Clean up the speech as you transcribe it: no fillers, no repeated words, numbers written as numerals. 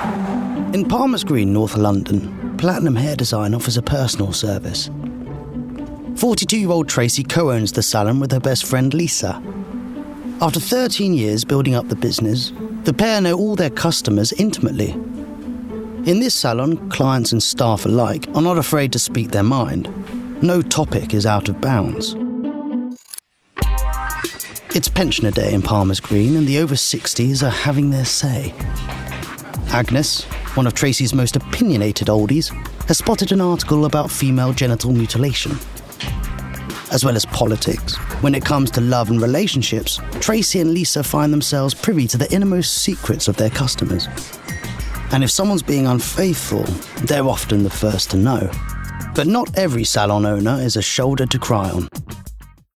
In Palmer's Green, North London, Platinum Hair Design offers a personal service. 42-year-old Tracy co-owns the salon with her best friend Lisa. After 13 years building up the business, the pair know all their customers intimately. In this salon, clients and staff alike are not afraid to speak their mind. No topic is out of bounds. It's pensioner day in Palmer's Green, and the over 60s are having their say. Agnes, one of Tracy's most opinionated oldies, has spotted an article about female genital mutilation. As well as politics, when it comes to love and relationships, Tracy and Lisa find themselves privy to the innermost secrets of their customers. And if someone's being unfaithful, they're often the first to know. But not every salon owner is a shoulder to cry on.